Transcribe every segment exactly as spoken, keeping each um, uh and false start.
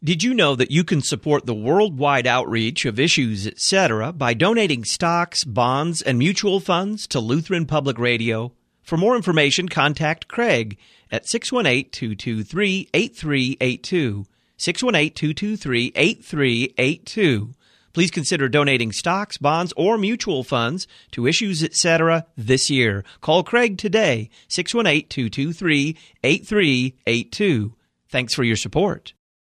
Did you know that you can support the worldwide outreach of Issues, et cetera by donating stocks, bonds, and mutual funds to Lutheran Public Radio? For more information, contact Craig at six one eight, two two three, eight three eight two, six one eight, two two three, eight three eight two. Please consider donating stocks, bonds, or mutual funds to Issues, et cetera this year. Call Craig today, six one eight, two two three, eight three eight two. Thanks for your support.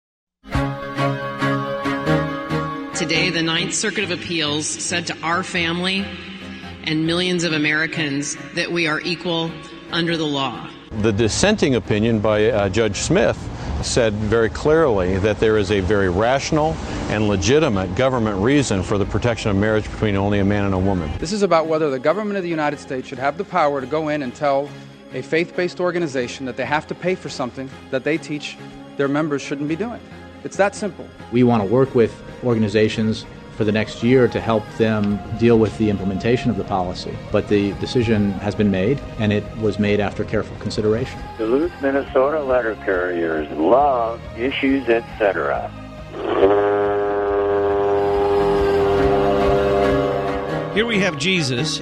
Today, the Ninth Circuit of Appeals said to our family and millions of Americans that we are equal under the law. The dissenting opinion by uh, Judge Smith said very clearly that there is a very rational and legitimate government reason for the protection of marriage between only a man and a woman. This is about whether the government of the United States should have the power to go in and tell a faith-based organization that they have to pay for something that they teach their members shouldn't be doing. It's that simple. We want to work with organizations for the next year to help them deal with the implementation of the policy. But the decision has been made, and it was made after careful consideration. Duluth, Minnesota letter carriers love Issues, et cetera. Here we have Jesus.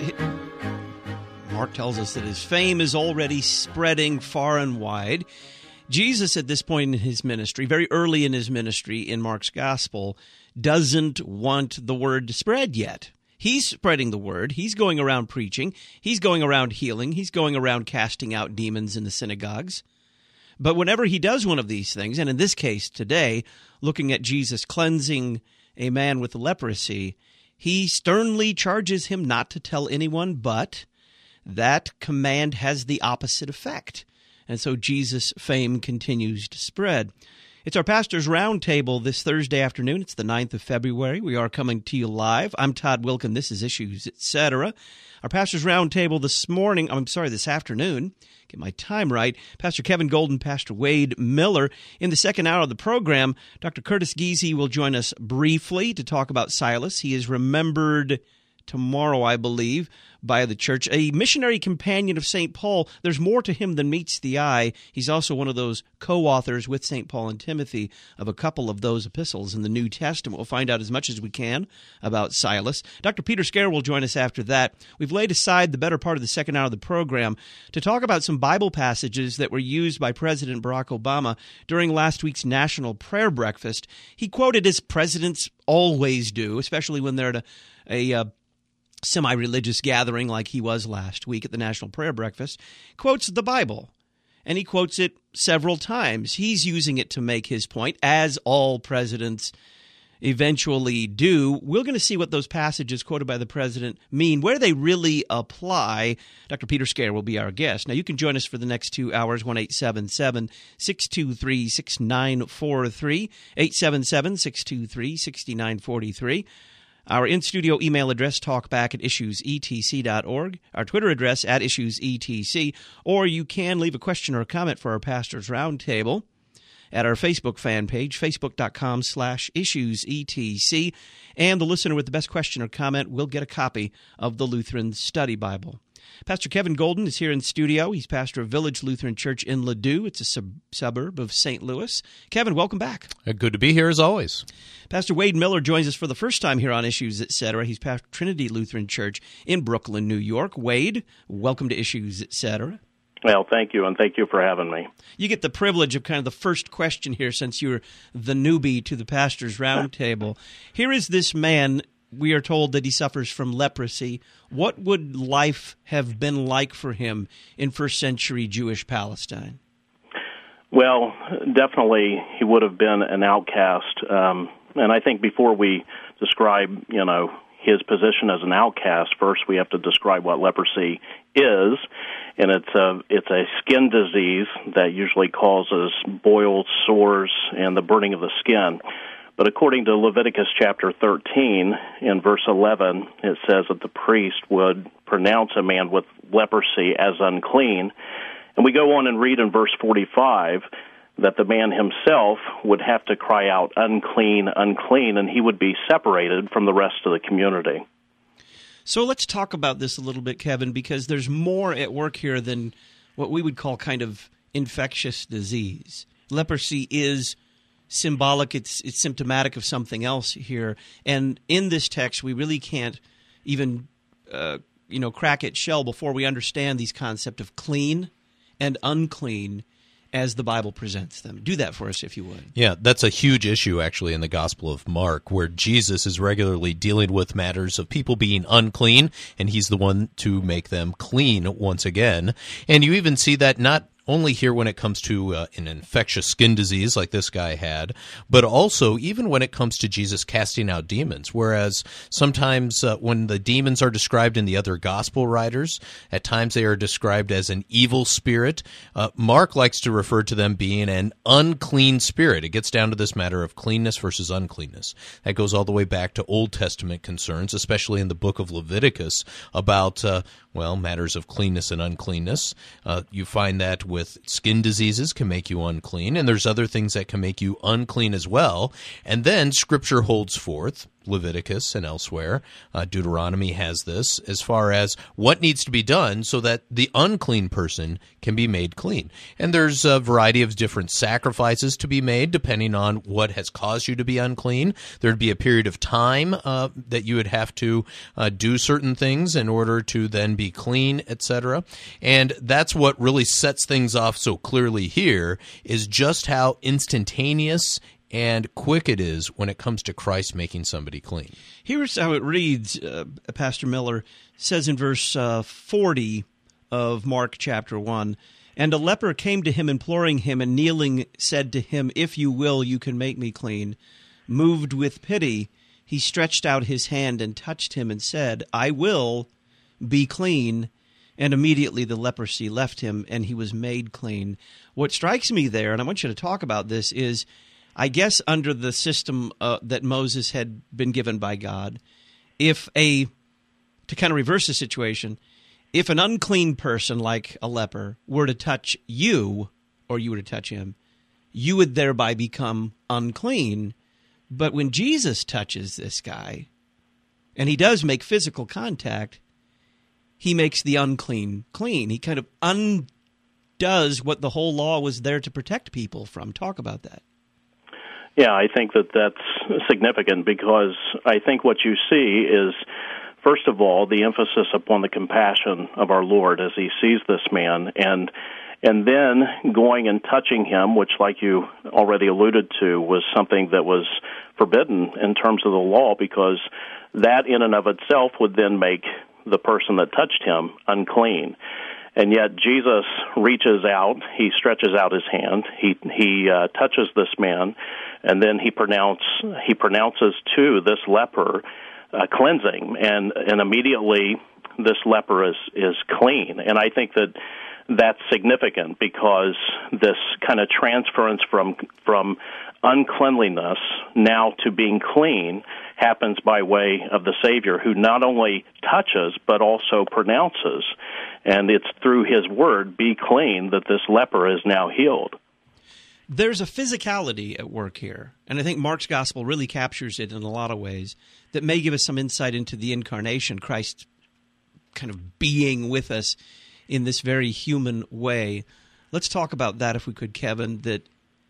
Mark tells us that his fame is already spreading far and wide. Jesus, at this point in his ministry, very early in his ministry in Mark's gospel, doesn't want the word to spread yet. He's spreading the word. He's going around preaching. He's going around healing. He's going around casting out demons in the synagogues. But whenever he does one of these things, and in this case today, looking at Jesus cleansing a man with leprosy, he sternly charges him not to tell anyone, but that command has the opposite effect. And so Jesus' fame continues to spread. It's our Pastor's Roundtable this Thursday afternoon. It's the ninth of February. We are coming to you live. I'm Todd Wilken. This is Issues, et cetera. Our Pastor's Roundtable this morning, I'm sorry, this afternoon, get my time right, Pastor Kevin Golden, Pastor Wade Miller. In the second hour of the program, Doctor Curtis Giese will join us briefly to talk about Silas. He is remembered tomorrow, I believe, by the church, a missionary companion of Saint Paul. There's more to him than meets the eye. He's also one of those co-authors with Saint Paul and Timothy of a couple of those epistles in the New Testament. We'll find out as much as we can about Silas. Doctor Peter Scare will join us after that. We've laid aside the better part of the second hour of the program to talk about some Bible passages that were used by President Barack Obama during last week's National Prayer Breakfast. He quoted, as presidents always do, especially when they're at a, a uh, semi-religious gathering like he was last week at the National Prayer Breakfast, quotes the Bible, and he quotes it several times. He's using it to make his point, as all presidents eventually do. We're going to see what those passages quoted by the president mean, where they really apply. Doctor Peter Scare will be our guest. Now, you can join us for the next two hours, one eight seven seven, six two three, six nine four three, eight seven seven, six two three, six nine four three. Our in-studio email address, talkback at issues e t c dot org. Our Twitter address, at issuesetc. Or you can leave a question or a comment for our Pastor's Roundtable at our Facebook fan page, facebook.com slash issuesetc. And the listener with the best question or comment will get a copy of the Lutheran Study Bible. Pastor Kevin Golden is here in studio. He's pastor of Village Lutheran Church in Ladue. It's a sub- suburb of Saint Louis. Kevin, welcome back. Good to be here as always. Pastor Wade Miller joins us for the first time here on Issues, et cetera. He's pastor of Trinity Lutheran Church in Brooklyn, New York. Wade, welcome to Issues, et cetera. Well, thank you, and thank you for having me. You get the privilege of kind of the first question here since you're the newbie to the Pastor's Roundtable. Here is this man. We are told that he suffers from leprosy. What would life have been like for him in first century Jewish Palestine? Well, definitely he would have been an outcast. Um, and I think before we describe, you know, his position as an outcast, first we have to describe what leprosy is. And it's a, it's a skin disease that usually causes boils, sores, and the burning of the skin. But according to Leviticus chapter thirteen, in verse eleven, it says that the priest would pronounce a man with leprosy as unclean. And we go on and read in verse forty-five that the man himself would have to cry out, unclean, unclean, and he would be separated from the rest of the community. So let's talk about this a little bit, Kevin, because there's more at work here than what we would call kind of infectious disease. Leprosy is symbolic, it's it's symptomatic of something else here. And in this text, we really can't even uh, you know crack its shell before we understand these concepts of clean and unclean as the Bible presents them. Do that for us, if you would. Yeah, that's a huge issue, actually, in the Gospel of Mark, where Jesus is regularly dealing with matters of people being unclean, and he's the one to make them clean once again. And you even see that not only here when it comes to uh, an infectious skin disease like this guy had, but also even when it comes to Jesus casting out demons, whereas sometimes uh, when the demons are described in the other gospel writers, at times they are described as an evil spirit. Uh, Mark likes to refer to them being an unclean spirit. It gets down to this matter of cleanness versus uncleanness. That goes all the way back to Old Testament concerns, especially in the book of Leviticus, about, uh, well, matters of cleanness and uncleanness. Uh, you find that with With skin diseases can make you unclean, and there's other things that can make you unclean as well. And then Scripture holds forth, Leviticus and elsewhere, uh, Deuteronomy has this, as far as what needs to be done so that the unclean person can be made clean. And there's a variety of different sacrifices to be made depending on what has caused you to be unclean. There'd be a period of time uh, that you would have to uh, do certain things in order to then be clean, et cetera. And that's what really sets things off so clearly here, is just how instantaneous and quick it is when it comes to Christ making somebody clean. Here's how it reads, uh, Pastor Miller says in verse uh, forty of Mark chapter one, "And a leper came to him imploring him, and kneeling said to him, 'If you will, you can make me clean.' Moved with pity, he stretched out his hand and touched him and said, 'I will, be clean.' And immediately the leprosy left him, and he was made clean." What strikes me there, and I want you to talk about this, is I guess under the system uh, that Moses had been given by God, if a, to kind of reverse the situation, if an unclean person like a leper were to touch you, or you were to touch him, you would thereby become unclean. But when Jesus touches this guy, and he does make physical contact, he makes the unclean clean. He kind of undoes what the whole law was there to protect people from. Talk about that. Yeah, I think that that's significant, because I think what you see is, first of all, the emphasis upon the compassion of our Lord as he sees this man, and and then going and touching him, which, like you already alluded to, was something that was forbidden in terms of the law, because that in and of itself would then make the person that touched him unclean. And yet Jesus reaches out, he stretches out his hand, he he uh, touches this man, and then he pronounce he pronounces to this leper uh, cleansing, and and immediately this leper is is clean. And I think that that's significant, because this kind of transference from from uncleanliness now to being clean happens by way of the Savior, who not only touches but also pronounces. And it's through his word, "Be clean," that this leper is now healed. There's a physicality at work here, and I think Mark's gospel really captures it in a lot of ways that may give us some insight into the incarnation, Christ kind of being with us in this very human way. Let's talk about that, if we could, Kevin, that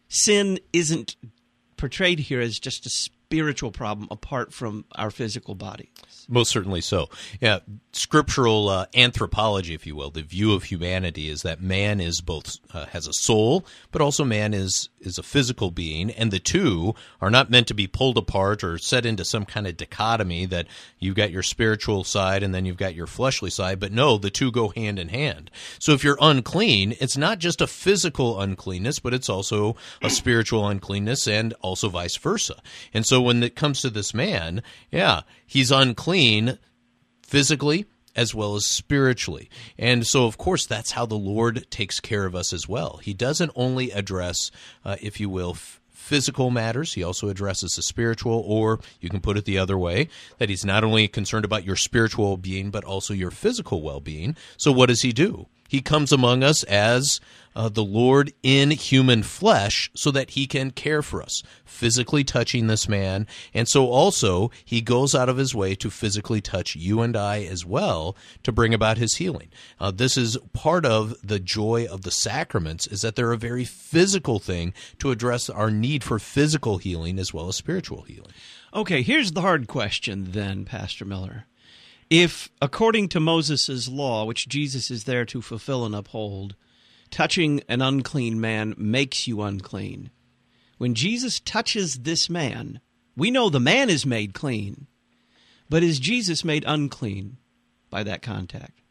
sin isn't portrayed here as just a spiritual problem apart from our physical body. Most certainly so. Yeah, scriptural uh, anthropology, if you will, the view of humanity is that man is both uh, has a soul, but also man is is a physical being, and the two are not meant to be pulled apart or set into some kind of dichotomy that you've got your spiritual side and then you've got your fleshly side, but no, the two go hand in hand. So if you're unclean, it's not just a physical uncleanness, but it's also a spiritual uncleanness, and also vice versa. And so when it comes to this man, yeah, he's unclean physically as well as spiritually. And so, of course, that's how the Lord takes care of us as well. He doesn't only address, uh, if you will, f- physical matters. He also addresses the spiritual, or you can put it the other way, that he's not only concerned about your spiritual being, but also your physical well-being. So what does he do? He comes among us as uh, the Lord in human flesh so that he can care for us, physically touching this man. And so also he goes out of his way to physically touch you and I as well to bring about his healing. Uh, this is part of the joy of the sacraments, is that they're a very physical thing to address our need for physical healing as well as spiritual healing. Okay, here's the hard question then, Pastor Miller. If, according to Moses' law, which Jesus is there to fulfill and uphold, touching an unclean man makes you unclean, when Jesus touches this man, we know the man is made clean, but is Jesus made unclean by that contact?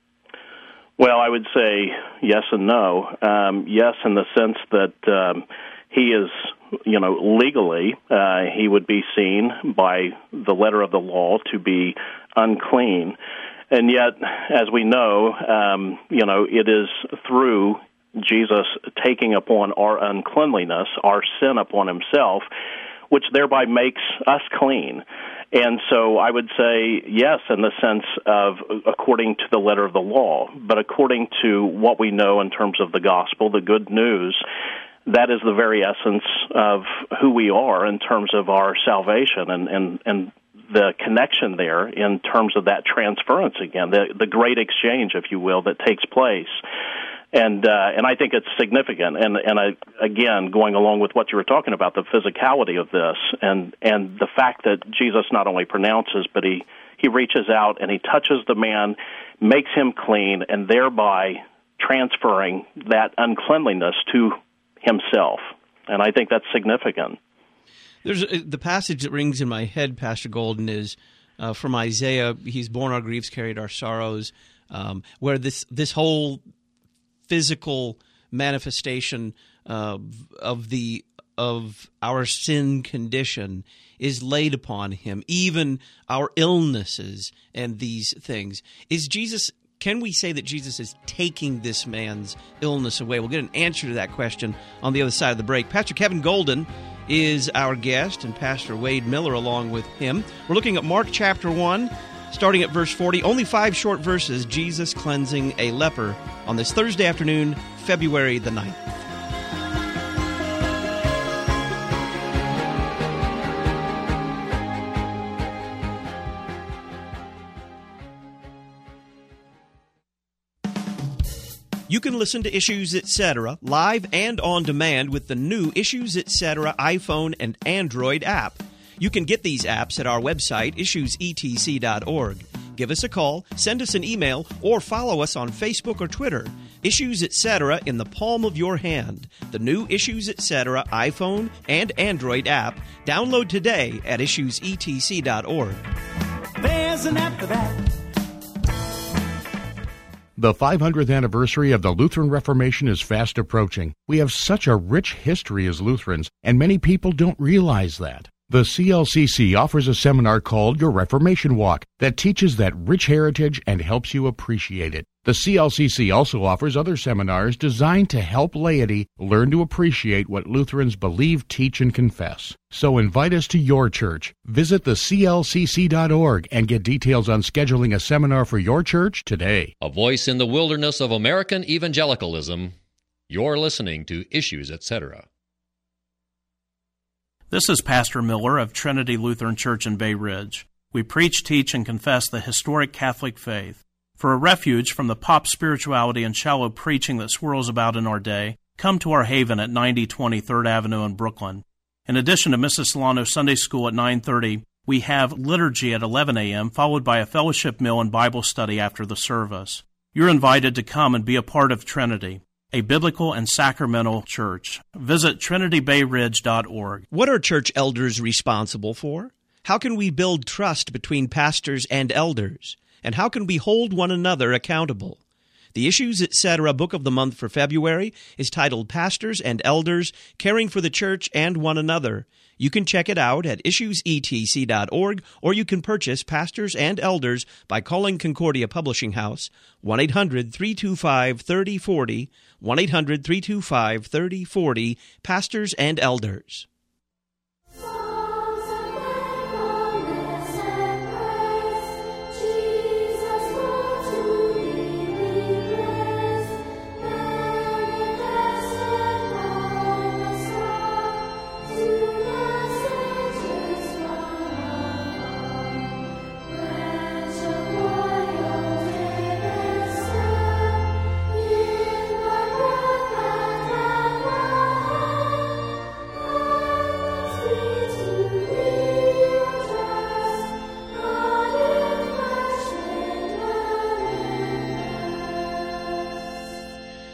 Well, I would say yes and no. Um, yes, in the sense that um, he is, you know, legally, uh, he would be seen by the letter of the law to be unclean. And yet, as we know, um, you know, it is through Jesus taking upon our uncleanliness, our sin upon himself, which thereby makes us clean. And so I would say yes, in the sense of according to the letter of the law, but according to what we know in terms of the gospel, the good news, that is the very essence of who we are in terms of our salvation and, and, and the connection there in terms of that transference again, the, the great exchange, if you will, that takes place. And uh, and I think it's significant. And and I, again, going along with what you were talking about, the physicality of this and, and the fact that Jesus not only pronounces, but he, he reaches out and he touches the man, makes him clean, and thereby transferring that uncleanliness to himself. And I think that's significant. There's a, the passage that rings in my head, Pastor Golden, is uh, from Isaiah. He's borne our griefs, carried our sorrows, um, where this this whole physical manifestation uh, of the of our sin condition is laid upon him, even our illnesses and these things. Is Jesus? Can we say that Jesus is taking this man's illness away? We'll get an answer to that question on the other side of the break. Pastor Kevin Golden is our guest, and Pastor Wade Miller along with him. We're looking at Mark chapter one, starting at verse forty. Only five short verses, Jesus cleansing a leper on this Thursday afternoon, February the ninth. You can listen to Issues Etc. live and on demand with the new Issues Etc. iPhone and Android app. You can get these apps at our website, issues e t c dot org. Give us a call, send us an email, or follow us on Facebook or Twitter. Issues Etc. in the palm of your hand. The new Issues Etc. iPhone and Android app. Download today at issues e t c dot org. There's an app for that. The five hundredth anniversary of the Lutheran Reformation is fast approaching. We have such a rich history as Lutherans, and many people don't realize that. The C L C C offers a seminar called Your Reformation Walk that teaches that rich heritage and helps you appreciate it. The C L C C also offers other seminars designed to help laity learn to appreciate what Lutherans believe, teach, and confess. So invite us to your church. Visit the c l c c dot org and get details on scheduling a seminar for your church today. A voice in the wilderness of American evangelicalism. You're listening to Issues Etc. This is Pastor Miller of Trinity Lutheran Church in Bay Ridge. We preach, teach, and confess the historic Catholic faith. For a refuge from the pop spirituality and shallow preaching that swirls about in our day, come to our haven at ninety twenty third Avenue in Brooklyn. In addition to Missus Solano Sunday School at nine thirty, we have liturgy at eleven a.m., followed by a fellowship meal and Bible study after the service. You're invited to come and be a part of Trinity, a biblical and sacramental church. Visit trinity bay ridge dot org. What are church elders responsible for? How can we build trust between pastors and elders? And how can we hold one another accountable? The Issues Etc. Book of the Month for February is titled Pastors and Elders, Caring for the Church and One Another. You can check it out at issues e t c dot org, or you can purchase Pastors and Elders by calling Concordia Publishing House, one eight hundred three two five three zero four zero, one eight hundred three two five three zero four zero, Pastors and Elders.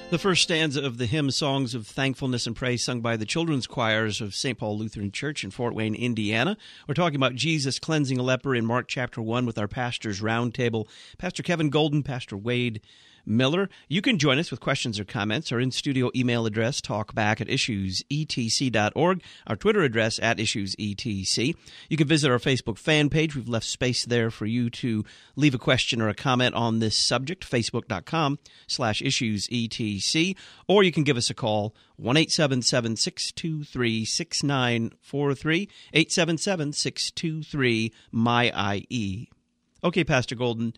The first stanza of the hymn Songs of Thankfulness and Praise sung by the children's choirs of Saint Paul Lutheran Church in Fort Wayne, Indiana. We're talking about Jesus cleansing a leper in Mark chapter one with our Pastors Roundtable. Pastor Kevin Golden, Pastor Wade Miller. You can join us with questions or comments. Our in-studio email address, talkback at issues e t c dot org. Our Twitter address, at issues e t c. You can visit our Facebook fan page. We've left space there for you to leave a question or a comment on this subject, facebook.com slash issues etc. Or you can give us a call, one eight seven seven, six two three, six nine four three, eight seven seven, six two three, M Y I E. Okay, Pastor Golden,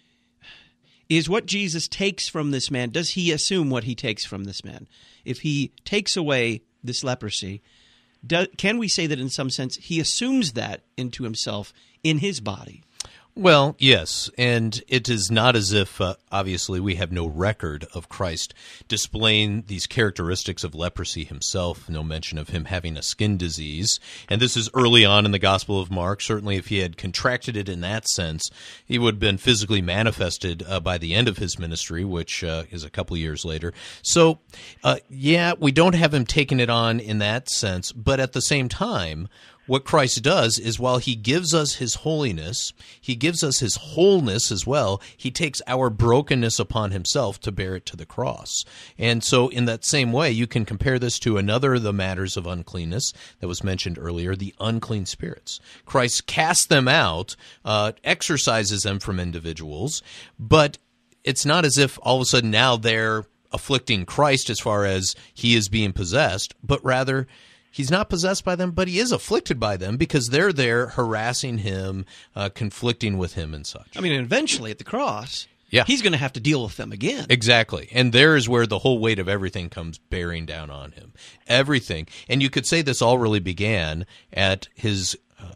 is what Jesus takes from this man, does he assume what he takes from this man? If he takes away this leprosy, do, can we say that in some sense he assumes that into himself in his body? Well, yes, and it is not as if, uh, obviously, we have no record of Christ displaying these characteristics of leprosy himself, no mention of him having a skin disease, and this is early on in the Gospel of Mark. Certainly, if he had contracted it in that sense, he would have been physically manifested uh, by the end of his ministry, which uh, is a couple years later. So, uh, yeah, we don't have him taking it on in that sense, but at the same time, what Christ does is while he gives us his holiness, he gives us his wholeness as well. He takes our brokenness upon himself to bear it to the cross. And so in that same way, you can compare this to another of the matters of uncleanness that was mentioned earlier, the unclean spirits. Christ casts them out, uh, exorcises them from individuals, but it's not as if all of a sudden now they're afflicting Christ as far as he is being possessed, but rather he's not possessed by them, but he is afflicted by them because they're there harassing him, uh, conflicting with him and such. I mean, eventually at the cross, yeah. he's going to have to deal with them again. Exactly. And there is where the whole weight of everything comes bearing down on him. Everything. And you could say this all really began at his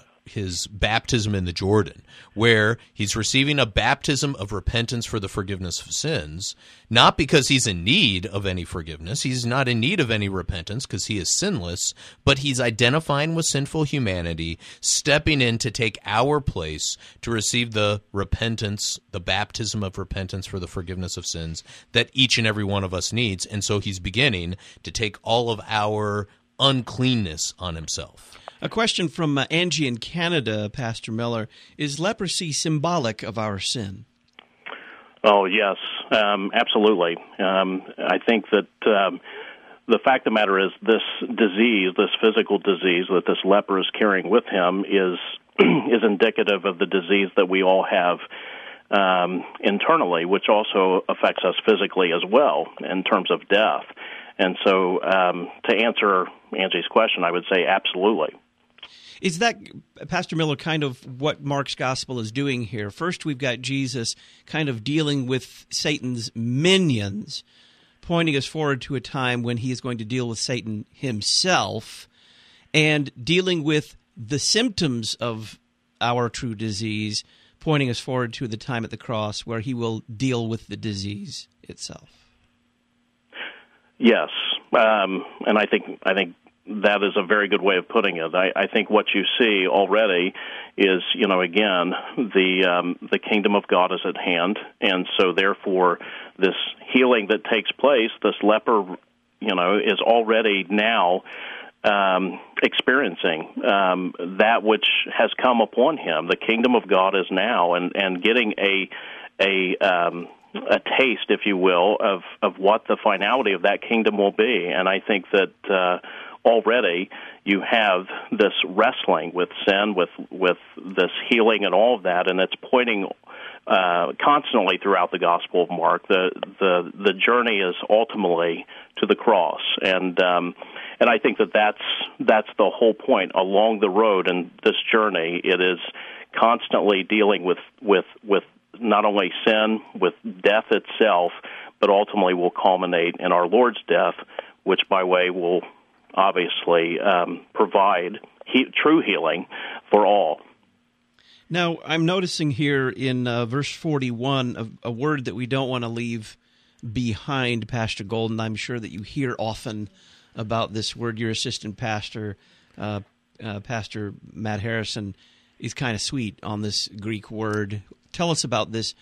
his baptism in the Jordan, where he's receiving a baptism of repentance for the forgiveness of sins, not because he's in need of any forgiveness. He's not in need of any repentance because he is sinless, but he's identifying with sinful humanity, stepping in to take our place to receive the repentance, the baptism of repentance for the forgiveness of sins that each and every one of us needs. And so he's beginning to take all of our uncleanness on himself. A question from uh, Angie in Canada, Pastor Miller. Is leprosy symbolic of our sin? Oh, yes, um, absolutely. Um, I think that um, the fact of the matter is this disease, this physical disease that this leper is carrying with him is is indicative of the disease that we all have um, internally, which also affects us physically as well in terms of death. And so um, to answer Angie's question, I would say absolutely. Is that, Pastor Miller, kind of what Mark's gospel is doing here? First, we've got Jesus kind of dealing with Satan's minions, pointing us forward to a time when he is going to deal with Satan himself, and dealing with the symptoms of our true disease, pointing us forward to the time at the cross where he will deal with the disease itself. Yes, um, and I think I think that is a very good way of putting it. I, I think what you see already is, you know, again, the um, the kingdom of God is at hand, and so therefore this healing that takes place, this leper, you know, is already now um, experiencing um, that which has come upon him. The kingdom of God is now, and, and getting a a um, a taste, if you will, of, of what the finality of that kingdom will be. And I think that uh, already you have this wrestling with sin, with with this healing and all of that, and it's pointing uh, constantly throughout the Gospel of Mark. The the the journey is ultimately to the cross, and um, and I think that that's that's the whole point along the road in this journey. It is constantly dealing with with with not only sin, with death itself, but ultimately will culminate in our Lord's death, which by way will obviously um, provide he- true healing for all. Now, I'm noticing here in uh, verse forty-one a, a word that we don't want to leave behind, Pastor Golden. I'm sure that you hear often about this word. Your assistant pastor, uh, uh, Pastor Matt Harrison, is kind of sweet on this Greek word. Tell us about this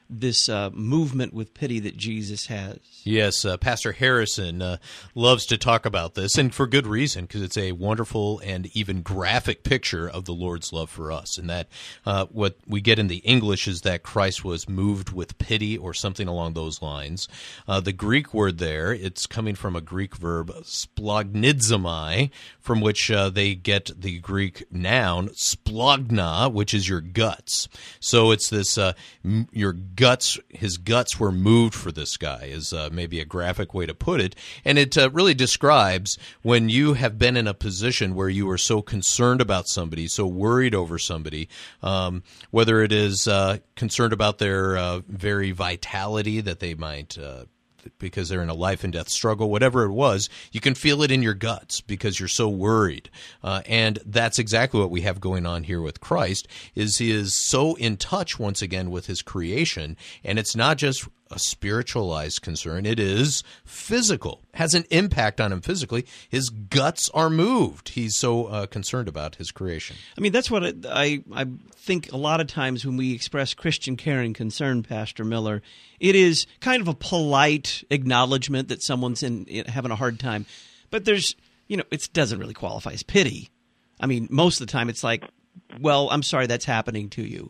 this uh, movement with pity that Jesus has. Yes, uh, Pastor Harrison uh, loves to talk about this, and for good reason, because it's a wonderful and even graphic picture of the Lord's love for us. And that uh, what we get in the English is that Christ was moved with pity or something along those lines. Uh, the Greek word there, it's coming from a Greek verb, splagnidzomai, from which uh, they get the Greek noun splagna, which is your guts. So it's this, uh, m- your guts, his guts were moved for this guy, is uh, maybe a graphic way to put it. And it uh, really describes when you have been in a position where you are so concerned about somebody, so worried over somebody, um, whether it is uh, concerned about their uh, very vitality that they might uh, because they're in a life and death struggle, whatever it was, you can feel it in your guts because you're so worried. Uh, and that's exactly what we have going on here with Christ, is he is so in touch once again with his creation, and it's not just a spiritualized concern, it is physical, has an impact on him physically. His guts are moved. He's so uh, concerned about his creation. I mean, that's what it, I I think a lot of times when we express Christian care and concern, Pastor Miller, it is kind of a polite acknowledgement that someone's in, in having a hard time. But there's, you know, it doesn't really qualify as pity. I mean, most of the time it's like, well, I'm sorry that's happening to you.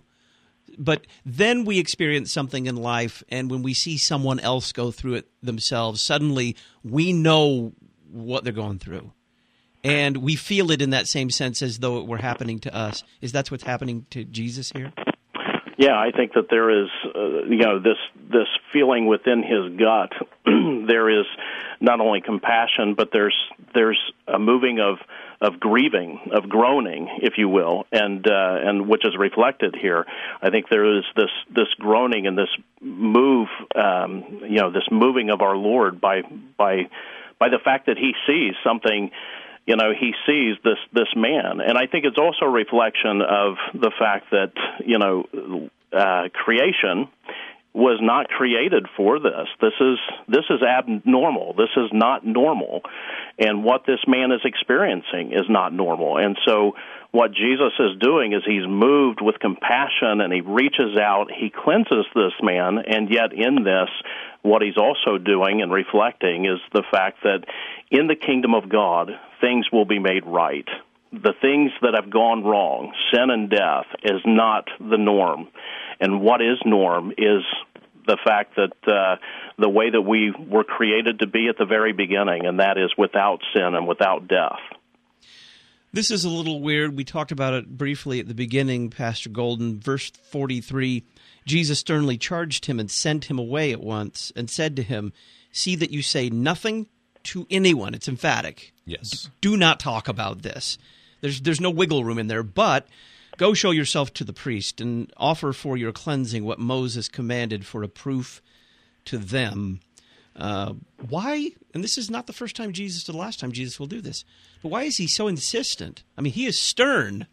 But then we experience something in life, and when we see someone else go through it themselves, suddenly we know what they're going through. And we feel it in that same sense as though it were happening to us. Is that what's happening to Jesus here? Yeah, I think that there is, uh, you know, this this feeling within his gut. There is not only compassion, but there's there's a moving of of grieving, of groaning, if you will, and uh, and which is reflected here. I think there is this this groaning and this move, um, you know, this moving of our Lord by by by the fact that he sees something. You know, he sees this this man, and I think it's also a reflection of the fact that, you know, uh, creation was not created for this. This is this is abnormal. This is not normal, and what this man is experiencing is not normal. And so, what Jesus is doing is he's moved with compassion, and he reaches out, he cleanses this man, and yet in this, what he's also doing and reflecting is the fact that in the kingdom of God, things will be made right. The things that have gone wrong, sin and death, is not the norm. And what is norm is the fact that uh, the way that we were created to be at the very beginning, and that is without sin and without death. This is a little weird. We talked about it briefly at the beginning, Pastor Golden. Verse forty-three, Jesus sternly charged him and sent him away at once and said to him, "See that you say nothing to anyone." It's emphatic. Yes. Do not talk about this. There's there's no wiggle room in there, but go show yourself to the priest and offer for your cleansing what Moses commanded for a proof to them. Uh, why? And this is not the first time Jesus or the last time Jesus will do this. But why is he so insistent? I mean, he is stern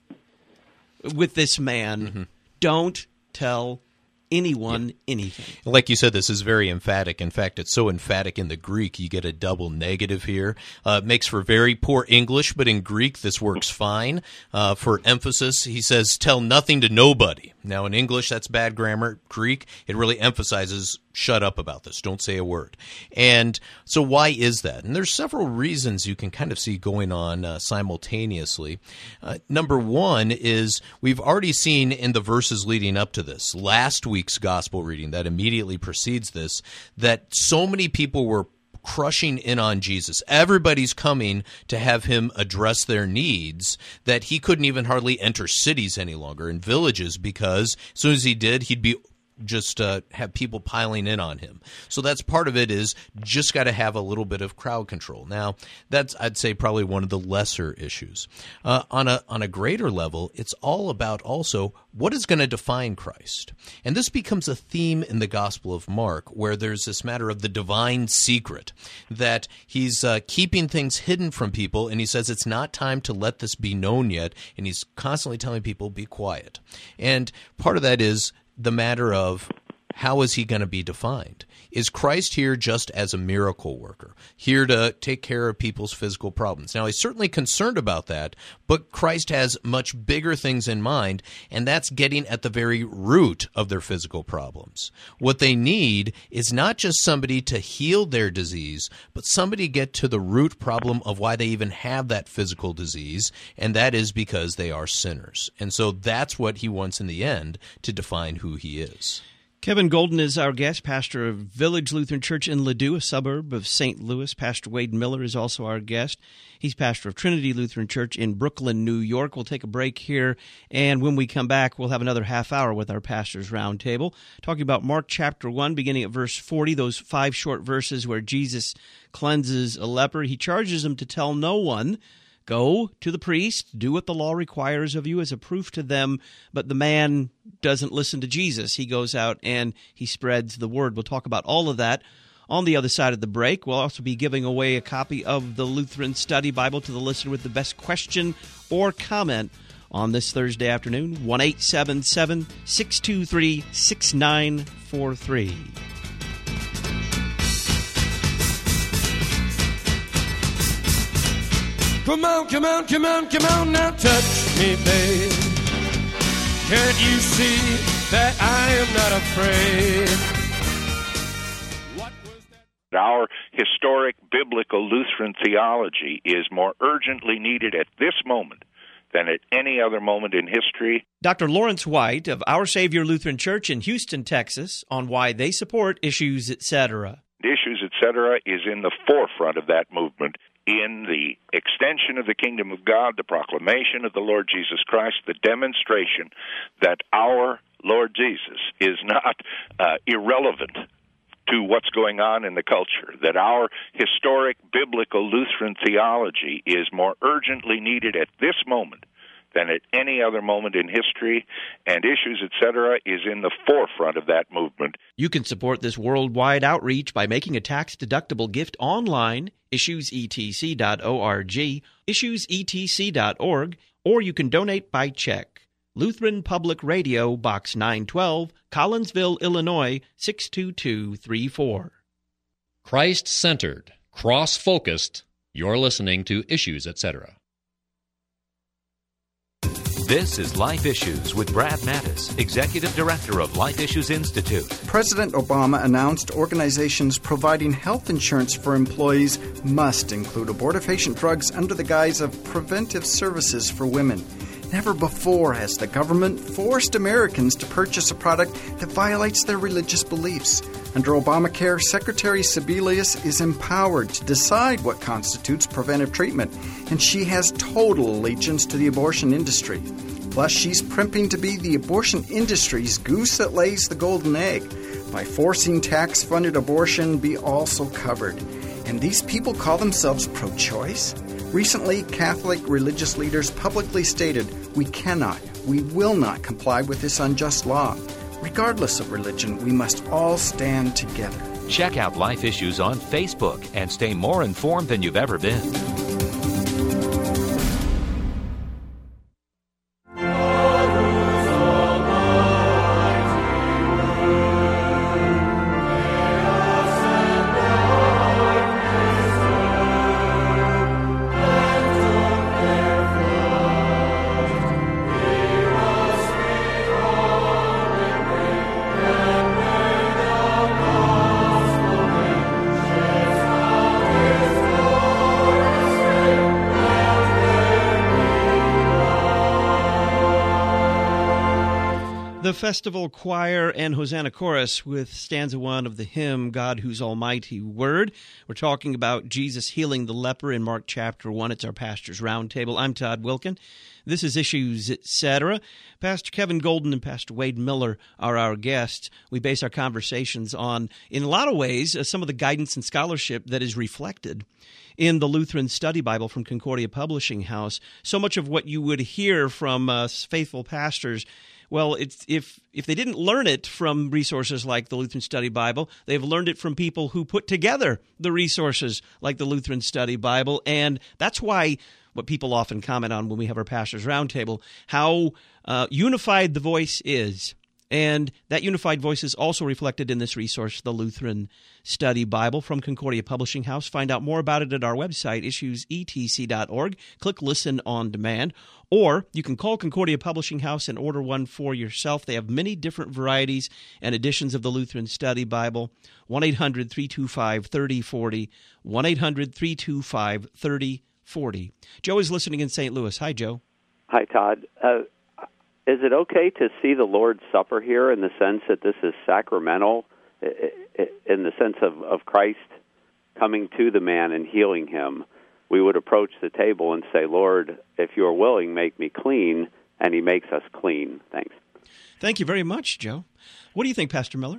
with this man. Mm-hmm. Don't tell anyone yeah. anything. Like you said, this is very emphatic. In fact, it's so emphatic in the Greek, you get a double negative here. Uh, it makes for very poor English, but in Greek, this works fine. Uh, for emphasis, he says, tell nothing to nobody. Now, in English, that's bad grammar. Greek, it really emphasizes, shut up about this. Don't say a word. And so why is that? And there's several reasons you can kind of see going on uh, simultaneously. Uh, number one is we've already seen in the verses leading up to this, last week's gospel reading that immediately precedes this, that so many people were crushing in on Jesus. Everybody's coming to have him address their needs, that he couldn't even hardly enter cities any longer and villages, because as soon as he did, he'd be just uh, have people piling in on him. So that's part of it, is just got to have a little bit of crowd control. Now, that's, I'd say, probably one of the lesser issues. Uh, on a on a greater level, it's all about also what is going to define Christ. And this becomes a theme in the Gospel of Mark, where there's this matter of the divine secret, that he's uh, keeping things hidden from people, and he says it's not time to let this be known yet, and he's constantly telling people, be quiet. And part of that is the matter of how is he going to be defined? Is Christ here just as a miracle worker, here to take care of people's physical problems? Now, he's certainly concerned about that, but Christ has much bigger things in mind, and that's getting at the very root of their physical problems. What they need is not just somebody to heal their disease, but somebody to get to the root problem of why they even have that physical disease, and that is because they are sinners. And so that's what he wants in the end to define who he is. Kevin Golden is our guest, pastor of Village Lutheran Church in Ladue, a suburb of Saint Louis. Pastor Wade Miller is also our guest. He's pastor of Trinity Lutheran Church in Brooklyn, New York. We'll take a break here, and when we come back, we'll have another half hour with our Pastors Roundtable, talking about Mark chapter one, beginning at verse forty, those five short verses where Jesus cleanses a leper. He charges him to tell no one. Go to the priest, do what the law requires of you as a proof to them, but the man doesn't listen to Jesus. He goes out and he spreads the word. We'll talk about all of that on the other side of the break. We'll also be giving away a copy of the Lutheran Study Bible to the listener with the best question or comment on this Thursday afternoon. one eight seven seven, six two three, six nine four three. Come on, come on, come on, come on, now touch me, babe. Can't you see that I am not afraid? What was that? Our historic biblical Lutheran theology is more urgently needed at this moment than at any other moment in history. Doctor Lawrence White of Our Savior Lutheran Church in Houston, Texas, on why they support Issues, et cetera. Issues, et cetera, is in the forefront of that movement, in the extension of the kingdom of God, the proclamation of the Lord Jesus Christ, the demonstration that our Lord Jesus is not uh, irrelevant to what's going on in the culture, that our historic biblical Lutheran theology is more urgently needed at this moment than at any other moment in history, and Issues, et cetera, is in the forefront of that movement. You can support this worldwide outreach by making a tax-deductible gift online, issues e t c dot org, issues e t c dot org, or you can donate by check. Lutheran Public Radio, Box nine twelve, Collinsville, Illinois, six two two three four. Christ-centered, cross-focused, you're listening to Issues, et cetera. This is Life Issues with Brad Mattis, Executive Director of Life Issues Institute. President Obama announced organizations providing health insurance for employees must include abortifacient drugs under the guise of preventive services for women. Never before has the government forced Americans to purchase a product that violates their religious beliefs. Under Obamacare, Secretary Sebelius is empowered to decide what constitutes preventive treatment, and she has total allegiance to the abortion industry. Plus, she's primping to be the abortion industry's goose that lays the golden egg by forcing tax-funded abortion be also covered. And these people call themselves pro-choice? Recently, Catholic religious leaders publicly stated, we cannot, we will not comply with this unjust law. Regardless of religion, we must all stand together. Check out Life Issues on Facebook and stay more informed than you've ever been. The Festival Choir and Hosanna Chorus with stanza one of the hymn, God Whose Almighty Word. We're talking about Jesus healing the leper in Mark chapter one. It's our Pastor's Roundtable. I'm Todd Wilkin. This is Issues, et cetera. Pastor Kevin Golden and Pastor Wade Miller are our guests. We base our conversations on, in a lot of ways, uh, some of the guidance and scholarship that is reflected in the Lutheran Study Bible from Concordia Publishing House. So much of what you would hear from uh, faithful pastors, well, it's, if if they didn't learn it from resources like the Lutheran Study Bible, they've learned it from people who put together the resources like the Lutheran Study Bible. And that's why what people often comment on when we have our Pastors Roundtable, how uh, unified the voice is And that unified voice is also reflected in this resource, the Lutheran Study Bible from Concordia Publishing House. Find out more about it at our website, issues e t c dot org. Click Listen on Demand. Or you can call Concordia Publishing House and order one for yourself. They have many different varieties and editions of the Lutheran Study Bible. one eight hundred three two five three oh four oh. one eight hundred three two five three oh four oh. Joe is listening in Saint Louis. Hi, Joe. Hi, Todd. Uh, is it okay to see the Lord's Supper here in the sense that this is sacramental, in the sense of, of Christ coming to the man and healing him? We would approach the table and say, Lord, if you are willing, make me clean, and he makes us clean. Thanks. Thank you very much, Joe. What do you think, Pastor Miller?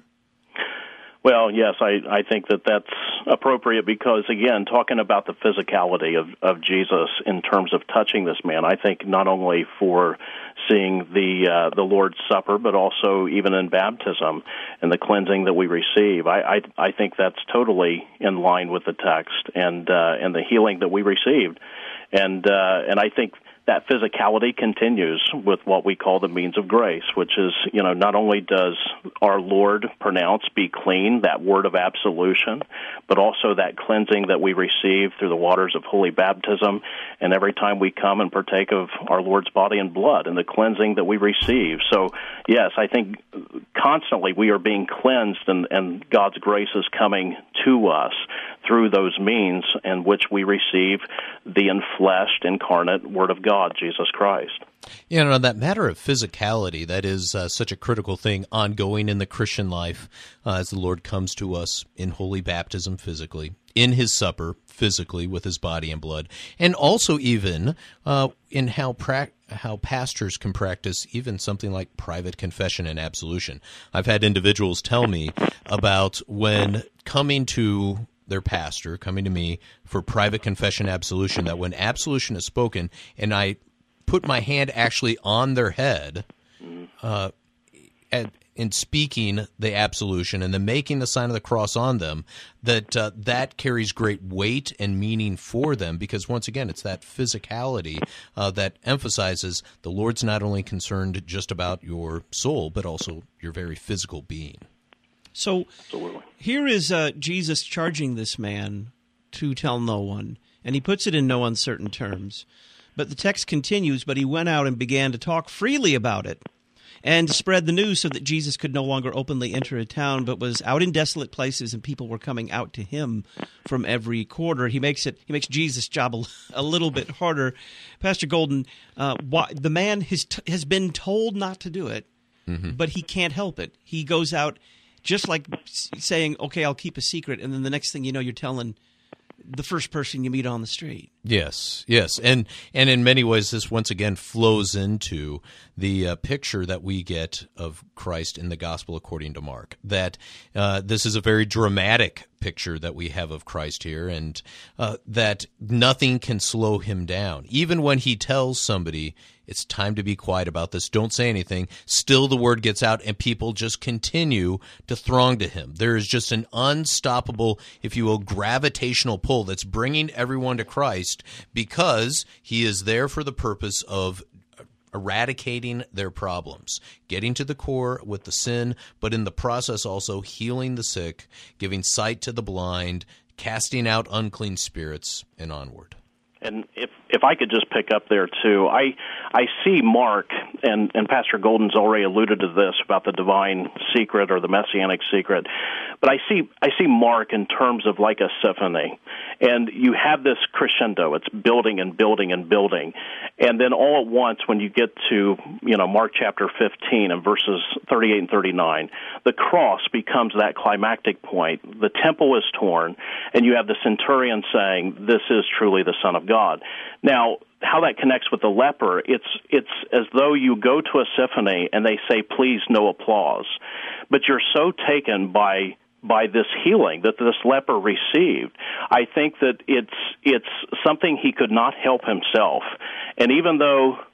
Well, yes, I, I think that that's appropriate because, again, talking about the physicality of, of Jesus in terms of touching this man, I think not only for seeing the uh, the Lord's Supper, but also even in baptism and the cleansing that we receive, I I, I think that's totally in line with the text and uh, and the healing that we received, and uh, and I think that physicality continues with what we call the means of grace, which is, you know, not only does our Lord pronounce, be clean, that word of absolution, but also that cleansing that we receive through the waters of holy baptism, and every time we come and partake of our Lord's body and blood, and the cleansing that we receive. So, yes, I think constantly we are being cleansed, and, and God's grace is coming to us through those means in which we receive the enfleshed, incarnate Word of God, Jesus Christ. You know, that matter of physicality, that is uh, such a critical thing ongoing in the Christian life uh, as the Lord comes to us in holy baptism physically, in his supper physically with his body and blood, and also even uh, in how pra- how pastors can practice even something like private confession and absolution. I've had individuals tell me about when coming to their pastor, coming to me for private confession absolution, that when absolution is spoken and I put my hand actually on their head uh, at, in speaking the absolution and then making the sign of the cross on them, that uh, that carries great weight and meaning for them because, once again, it's that physicality uh, that emphasizes the Lord's not only concerned just about your soul, but also your very physical being. So here is uh, Jesus charging this man to tell no one, and he puts it in no uncertain terms. But the text continues, but he went out and began to talk freely about it and to spread the news so that Jesus could no longer openly enter a town, but was out in desolate places, and people were coming out to him from every quarter. He makes it. He makes Jesus' job a, a little bit harder. Pastor Golden, uh, why, the man has, t- has been told not to do it, mm-hmm. but he can't help it. He goes out just like saying, okay, I'll keep a secret, and then the next thing you know, you're telling the first person you meet on the street. Yes, yes. And and in many ways, this once again flows into the uh, picture that we get of Christ in the Gospel according to Mark, that uh, this is a very dramatic picture that we have of Christ here, and uh, that nothing can slow him down. Even when he tells somebody, it's time to be quiet about this, don't say anything, still the word gets out and people just continue to throng to him. There is just an unstoppable, if you will, gravitational pull that's bringing everyone to Christ because he is there for the purpose of eradicating their problems, getting to the core with the sin, but in the process also healing the sick, giving sight to the blind, casting out unclean spirits, and onward. And if if I could just pick up there, too, I I see Mark, and, and Pastor Golden's already alluded to this about the divine secret or the messianic secret, but I see I see Mark in terms of like a symphony. And you have this crescendo. It's building and building and building. And then all at once, when you get to, you know, Mark chapter fifteen and verses thirty-eight and thirty-nine, the cross becomes that climactic point. The temple is torn, and you have the centurion saying, this is truly the Son of God. Now, how that connects with the leper, it's it's as though you go to a symphony and they say, please, no applause. But you're so taken by by this healing that this leper received. I think that it's it's something he could not help himself. And even though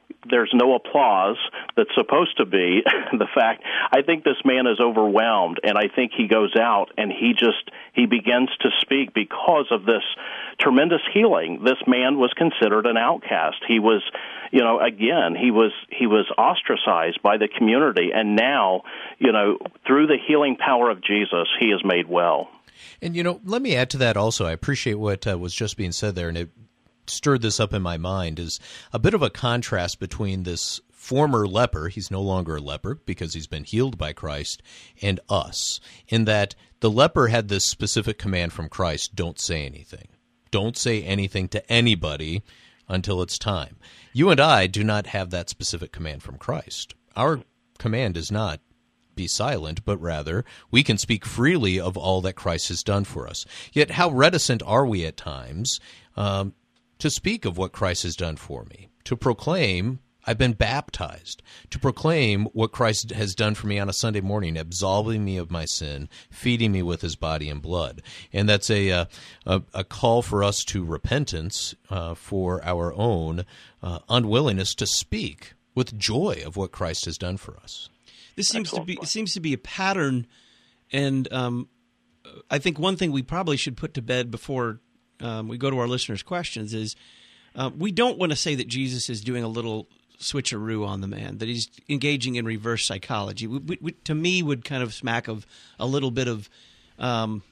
there's no applause that's supposed to be the fact. I think this man is overwhelmed, and I think he goes out and he just he begins to speak because of this tremendous healing. This man was considered an outcast. He was, you know, again, he was he was ostracized by the community, and now, you know, through the healing power of Jesus, he is made well. And, you know, let me add to that also. I appreciate what uh, was just being said there, and it stirred this up in my mind, is a bit of a contrast between this former leper, he's no longer a leper because he's been healed by Christ, and us, in that the leper had this specific command from Christ, don't say anything. Don't say anything to anybody until it's time. You and I do not have that specific command from Christ. Our command is not be silent, but rather we can speak freely of all that Christ has done for us. Yet how reticent are we at times um, to speak of what Christ has done for me, to proclaim I've been baptized, to proclaim what Christ has done for me on a Sunday morning, absolving me of my sin, feeding me with his body and blood. And that's a uh, a, a call for us to repentance uh, for our own uh, unwillingness to speak with joy of what Christ has done for us. This seems to be it seems to be a pattern, and um, I think one thing we probably should put to bed before um, we go to our listeners' questions is uh, we don't want to say that Jesus is doing a little switcheroo on the man, that he's engaging in reverse psychology. We, we, we, to me, would kind of smack of a little bit of um,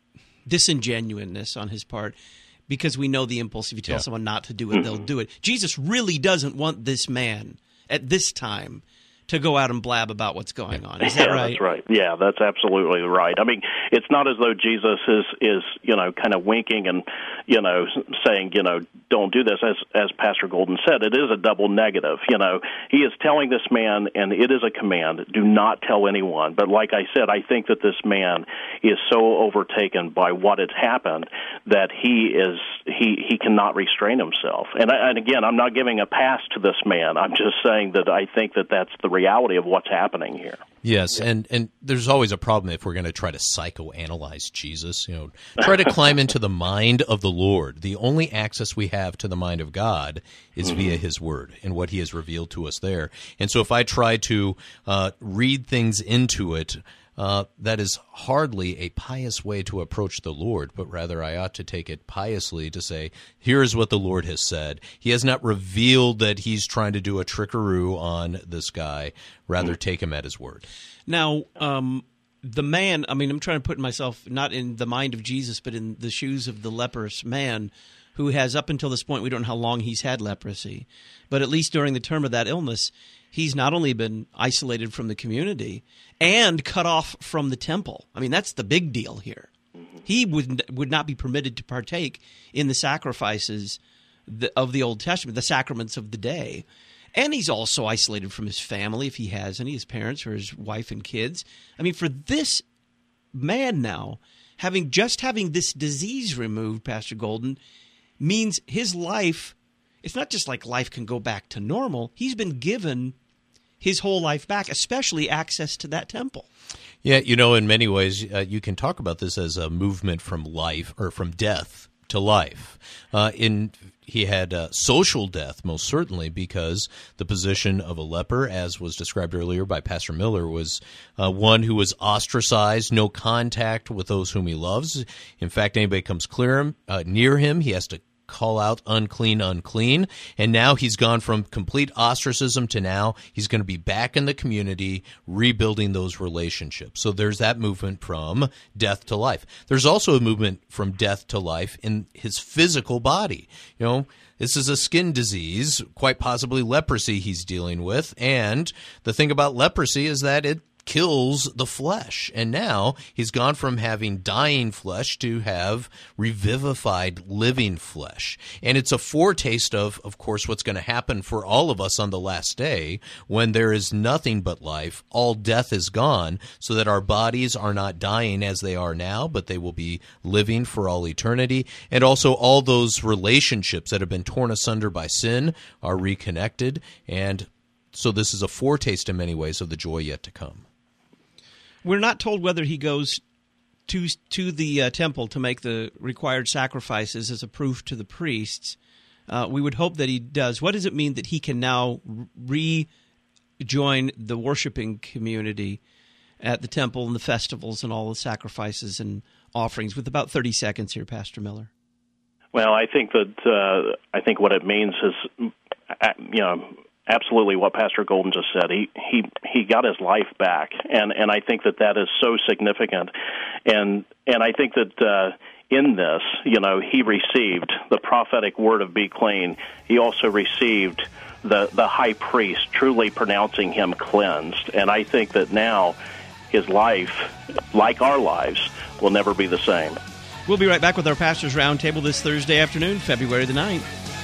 disingenuousness on his part, because we know the impulse. If you tell yeah. someone not to do it, they'll do it. Jesus really doesn't want this man at this time to go out and blab about what's going on. Is that yeah, right? That's right. Yeah, that's absolutely right. I mean, it's not as though Jesus is, is you know, kind of winking and, you know, saying, you know, don't do this. As as Pastor Golden said, it is a double negative. You know, he is telling this man, and it is a command, do not tell anyone. But like I said, I think that this man is so overtaken by what has happened that he is he, he cannot restrain himself. And, I, and again, I'm not giving a pass to this man. I'm just saying that I think that that's the reality of what's happening here. Yes, and, and there's always a problem if we're going to try to psychoanalyze Jesus, you know, try to climb into the mind of the Lord. The only access we have to the mind of God is mm-hmm. via his word and what he has revealed to us there. And so if I try to uh, read things into it, Uh, that is hardly a pious way to approach the Lord, but rather I ought to take it piously to say, here is what the Lord has said. He has not revealed that he's trying to do a trickaroo on this guy. Rather, mm. take him at his word. Now, um, the man, I mean, I'm trying to put myself not in the mind of Jesus, but in the shoes of the leprous man who has, up until this point, we don't know how long he's had leprosy, but at least during the term of that illness, he's not only been isolated from the community and cut off from the temple. I mean, that's the big deal here. He would would not be permitted to partake in the sacrifices of the Old Testament, the sacraments of the day. And he's also isolated from his family, if he has any, his parents or his wife and kids. I mean, for this man now, having just having this disease removed, Pastor Golden, means his life, it's not just like life can go back to normal. He's been given his whole life back, especially access to that temple. Yeah, you know, in many ways, uh, you can talk about this as a movement from life or from death to life. Uh, in he had uh, social death, most certainly, because the position of a leper, as was described earlier by Pastor Miller, was uh, one who was ostracized, no contact with those whom he loves. In fact, anybody comes clear uh, near him, he has to call out unclean, unclean. And now he's gone from complete ostracism to now he's going to be back in the community, rebuilding those relationships. So there's that movement from death to life. There's also a movement from death to life in his physical body. You know, this is a skin disease, quite possibly leprosy he's dealing with. And the thing about leprosy is that it kills the flesh. And now he's gone from having dying flesh to have revivified living flesh. And it's a foretaste of, of course, what's going to happen for all of us on the last day when there is nothing but life. All death is gone, so that our bodies are not dying as they are now, but they will be living for all eternity. And also all those relationships that have been torn asunder by sin are reconnected. And so this is a foretaste in many ways of the joy yet to come. We're not told whether he goes to to the uh, temple to make the required sacrifices as a proof to the priests. Uh, we would hope that he does. What does it mean that he can now rejoin the worshiping community at the temple and the festivals and all the sacrifices and offerings? With about thirty seconds here, Pastor Miller. Well, I think that uh, I think what it means is, you know, absolutely what Pastor Golden just said. He he he got his life back, and and I think that that is so significant, and and I think that. Uh, In this, you know, he received the prophetic word of be clean. He also received the, the high priest truly pronouncing him cleansed. And I think that now his life, like our lives, will never be the same. We'll be right back with our Pastors Roundtable this Thursday afternoon, February the ninth.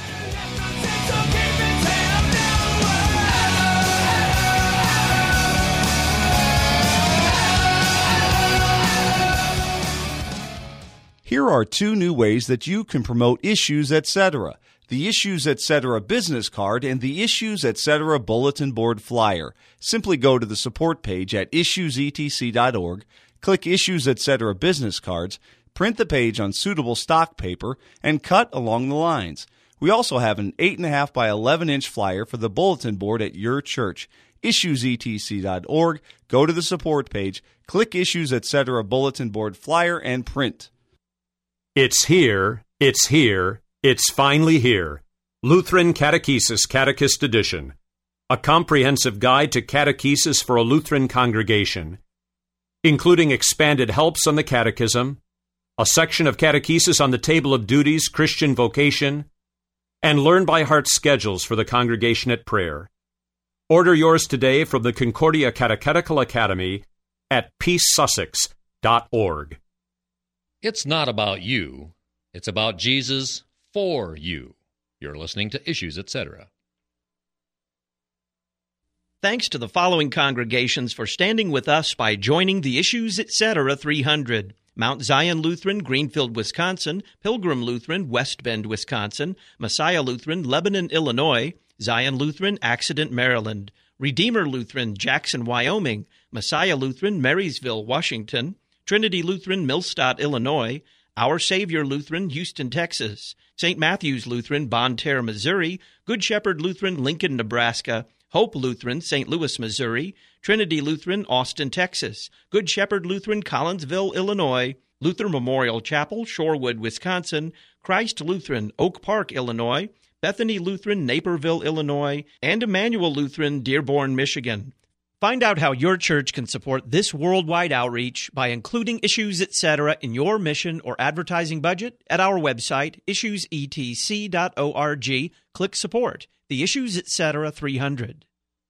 Here are two new ways that you can promote Issues Etc. The Issues Etc. business card and the Issues Etc. bulletin board flyer. Simply go to the support page at issues e t c dot org, click Issues Etc. business cards, print the page on suitable stock paper, and cut along the lines. We also have an eight point five by eleven inch flyer for the bulletin board at your church. issues e t c dot org, go to the support page, click Issues Etc. bulletin board flyer, and print. It's here, it's here, it's finally here. Lutheran Catechesis Catechist Edition. A comprehensive guide to catechesis for a Lutheran congregation, including expanded helps on the catechism, a section of catechesis on the table of duties, Christian vocation, and learn-by-heart schedules for the congregation at prayer. Order yours today from the Concordia Catechetical Academy at peace sussex dot org. It's not about you. It's about Jesus for you. You're listening to Issues, et cetera. Thanks to the following congregations for standing with us by joining the Issues, et cetera. three hundred. Mount Zion Lutheran, Greenfield, Wisconsin; Pilgrim Lutheran, West Bend, Wisconsin; Messiah Lutheran, Lebanon, Illinois; Zion Lutheran, Accident, Maryland; Redeemer Lutheran, Jackson, Wyoming; Messiah Lutheran, Marysville, Washington; Trinity Lutheran, Millstadt, Illinois; Our Savior Lutheran, Houston, Texas; Saint Matthew's Lutheran, Bonne Terre, Missouri; Good Shepherd Lutheran, Lincoln, Nebraska; Hope Lutheran, Saint Louis, Missouri; Trinity Lutheran, Austin, Texas; Good Shepherd Lutheran, Collinsville, Illinois; Luther Memorial Chapel, Shorewood, Wisconsin; Christ Lutheran, Oak Park, Illinois; Bethany Lutheran, Naperville, Illinois; and Emmanuel Lutheran, Dearborn, Michigan. Find out how your church can support this worldwide outreach by including Issues, et cetera in your mission or advertising budget at our website, issues e t c dot org. Click Support, the Issues, et cetera. three hundred.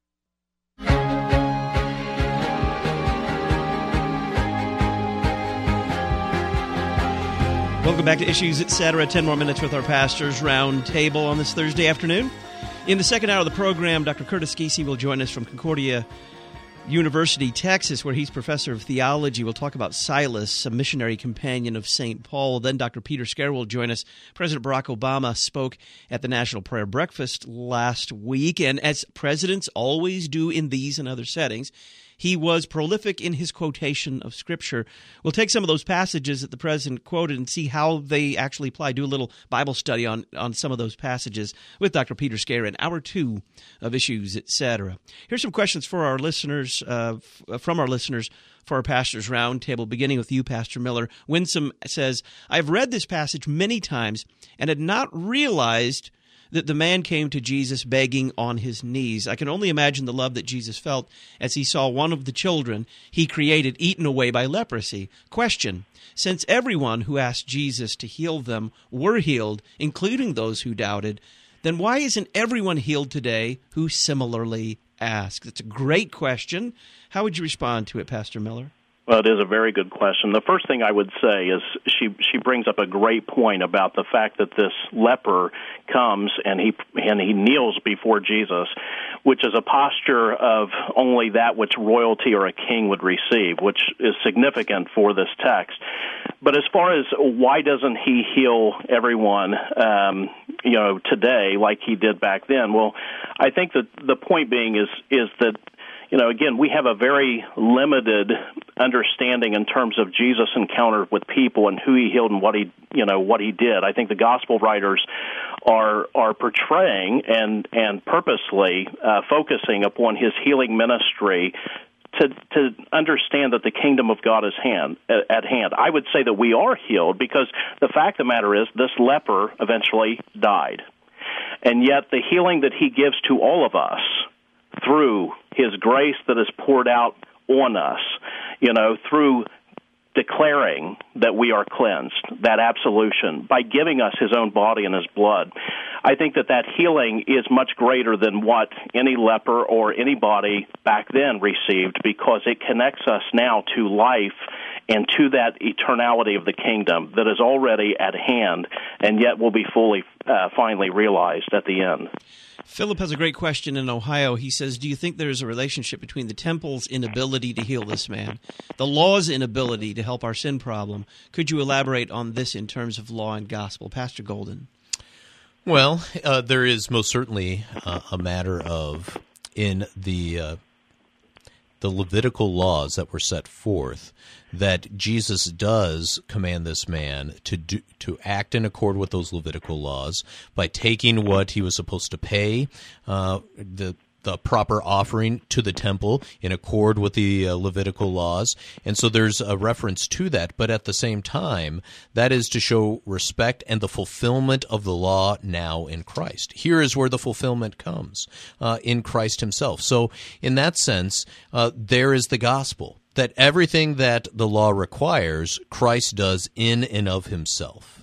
Welcome back to Issues, et cetera. Ten more minutes with our Pastors Roundtable on this Thursday afternoon. In the second hour of the program, Doctor Curtis Giese will join us from Concordia University, Texas, where he's professor of theology. We'll talk about Silas, a missionary companion of Saint Paul. Then Doctor Peter Scarer will join us. President Barack Obama spoke at the National Prayer Breakfast last week, and as presidents always do in these and other settings, he was prolific in his quotation of Scripture. We'll take some of those passages that the president quoted and see how they actually apply. Do a little Bible study on, on some of those passages with Doctor Peter Scarer in hour two of Issues, et cetera. Here's some questions for our listeners, uh, f- from our listeners for our Pastors Roundtable, beginning with you, Pastor Miller. Winsome says, I've read this passage many times and had not realized that the man came to Jesus begging on his knees. I can only imagine the love that Jesus felt as he saw one of the children he created eaten away by leprosy. Question: since everyone who asked Jesus to heal them were healed, including those who doubted, then why isn't everyone healed today who similarly asked? It's a great question. How would you respond to it, Pastor Miller? Well, it is a very good question. The first thing I would say is she she brings up a great point about the fact that this leper comes and he and he kneels before Jesus, which is a posture of only that which royalty or a king would receive, which is significant for this text. But as far as why doesn't he heal everyone, um, you know, today like he did back then? Well, I think that the point being is is that, you know, again, we have a very limited understanding in terms of Jesus' encounter with people and who he healed and what he, you know, what he did. I think the gospel writers are are portraying and and purposely uh, focusing upon his healing ministry to to understand that the kingdom of God is hand at hand. I would say that we are healed because the fact of the matter is this leper eventually died. And yet the healing that he gives to all of us through his grace that is poured out on us, you know, through declaring that we are cleansed, that absolution, by giving us his own body and his blood. I think that that healing is much greater than what any leper or anybody back then received, because it connects us now to life and to that eternality of the kingdom that is already at hand and yet will be fully, uh, finally realized at the end. Philip has a great question in Ohio. He says, do you think there's a relationship between the temple's inability to heal this man, the law's inability to help our sin problem? Could you elaborate on this in terms of law and gospel? Pastor Golden. Well, uh, there is most certainly uh, a matter of, in the uh, the Levitical laws that were set forth, that Jesus does command this man to do, to act in accord with those Levitical laws by taking what he was supposed to pay, uh, the the proper offering to the temple in accord with the uh, Levitical laws. And so there's a reference to that, but at the same time, that is to show respect and the fulfillment of the law now in Christ. Here is where the fulfillment comes, uh, in Christ himself. So in that sense, uh, there is the gospel, that everything that the law requires, Christ does in and of himself.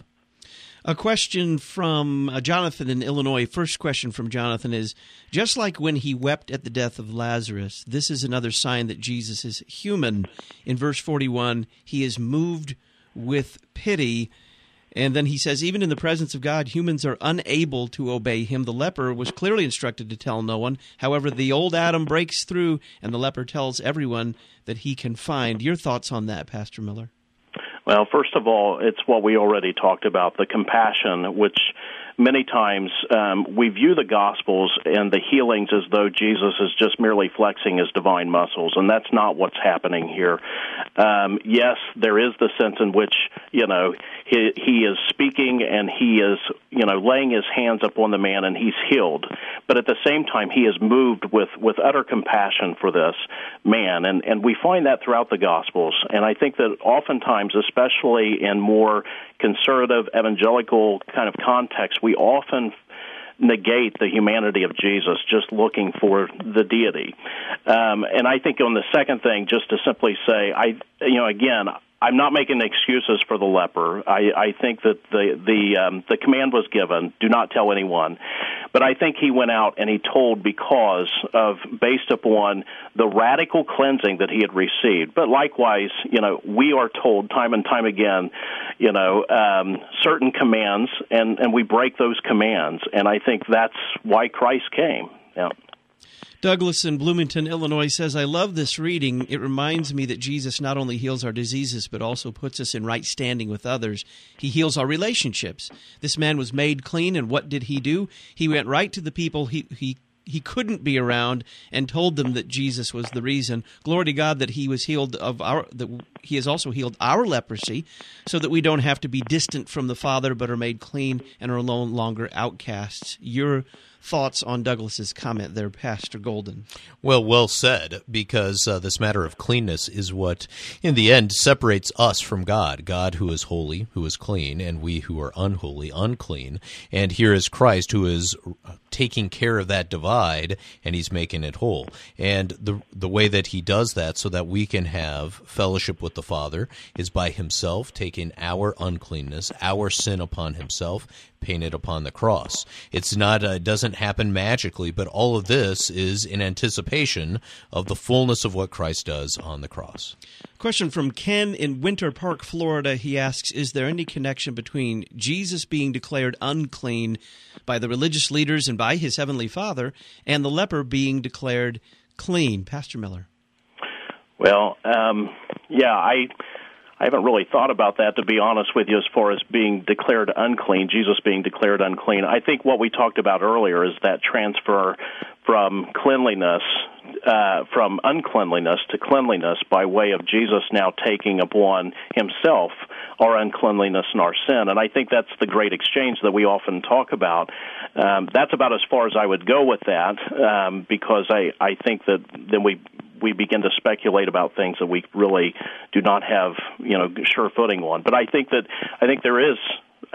A question from uh, Jonathan in Illinois. First question from Jonathan is, just like when he wept at the death of Lazarus, this is another sign that Jesus is human. In verse forty-one, he is moved with pity. And then he says, even in the presence of God, humans are unable to obey him. The leper was clearly instructed to tell no one. However, the old Adam breaks through, and the leper tells everyone that he can find. Your thoughts on that, Pastor Miller? Well, first of all, it's what we already talked about, the compassion, which many times um, we view the Gospels and the healings as though Jesus is just merely flexing his divine muscles, and that's not what's happening here. Um, yes, there is the sense in which, you know, he, he is speaking and he is, you know, laying his hands upon the man and he's healed. But at the same time, he is moved with, with utter compassion for this man, and, and we find that throughout the Gospels. And I think that oftentimes, especially in more conservative, evangelical kind of context, we often negate the humanity of Jesus just looking for the deity. Um, and I think on the second thing, just to simply say, I, you know, again, I'm not making excuses for the leper. I, I think that the the um, the command was given, do not tell anyone. But I think he went out and he told because of, based upon the radical cleansing that he had received. But likewise, you know, we are told time and time again, you know, um, certain commands, and, and we break those commands. And I think that's why Christ came. Yeah. Douglas in Bloomington, Illinois says, I love this reading. It reminds me that Jesus not only heals our diseases, but also puts us in right standing with others. He heals our relationships. This man was made clean, and what did he do? He went right to the people he he he couldn't be around and told them that Jesus was the reason. Glory to God that he was healed of our that he has also healed our leprosy, so that we don't have to be distant from the Father, but are made clean and are no longer outcasts. Your thoughts on Douglas's comment there, Pastor Golden? Well, well said, because uh, this matter of cleanness is what, in the end, separates us from God, God who is holy, who is clean, and we who are unholy, unclean. And here is Christ who is taking care of that divide, and he's making it whole. And the the way that he does that so that we can have fellowship with the Father is by himself taking our uncleanness, our sin upon himself, paying it upon the cross. It's not, uh, it doesn't happen magically, but all of this is in anticipation of the fullness of what Christ does on the cross. Question from Ken in Winter Park, Florida. He asks, is there any connection between Jesus being declared unclean by the religious leaders and by his heavenly Father and the leper being declared clean? Pastor Miller. Well, um, yeah, I... I haven't really thought about that, to be honest with you, as far as being declared unclean, Jesus being declared unclean. I think what we talked about earlier is that transfer from cleanliness uh, from uncleanliness to cleanliness by way of Jesus now taking upon himself our uncleanliness and our sin. And I think that's the great exchange that we often talk about. Um, that's about as far as I would go with that, um, because I, I think that then we we begin to speculate about things that we really do not have, you know, sure footing on. But I think that I think there is,